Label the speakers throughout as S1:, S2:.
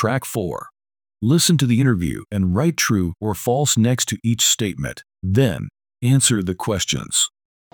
S1: Track 4. Listen to the interview and write true or false next to each statement. Then, answer the questions.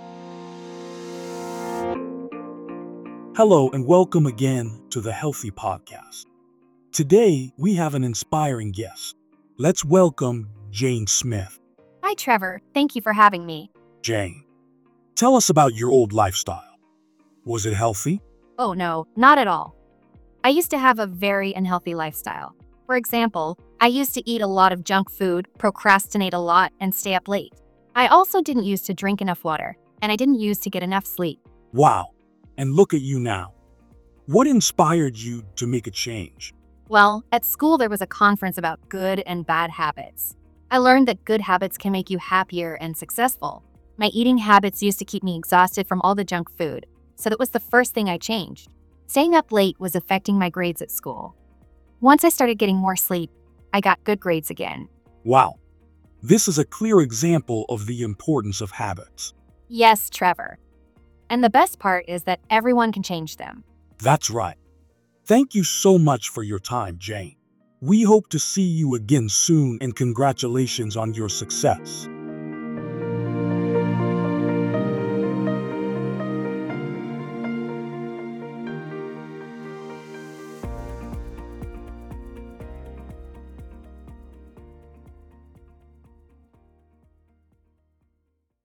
S2: Hello and welcome again to the Healthy Podcast. Today, we have an inspiring guest. Let's welcome Jane Smith.
S3: Hi, Trevor. Thank you for having me.
S2: Jane, tell us about your old lifestyle. Was it healthy?
S3: Oh, no, not at all. I used to have a very unhealthy lifestyle. For example, I used to eat a lot of junk food, procrastinate a lot, and stay up late. I also didn't use to drink enough water, and I didn't use to get enough sleep.
S2: Wow, and look at you now. What inspired you to make a change?
S3: Well, at school there was a conference about good and bad habits. I learned that good habits can make you happier and successful. My eating habits used to keep me exhausted from all the junk food, so that was the first thing I changed. Staying up late was affecting my grades at school. Once I started getting more sleep, I got good grades again.
S2: Wow, this is a clear example of the importance of habits.
S3: Yes, Trevor. And the best part is that everyone can change them.
S2: That's right. Thank you so much for your time, Jane. We hope to see you again soon and congratulations on your success.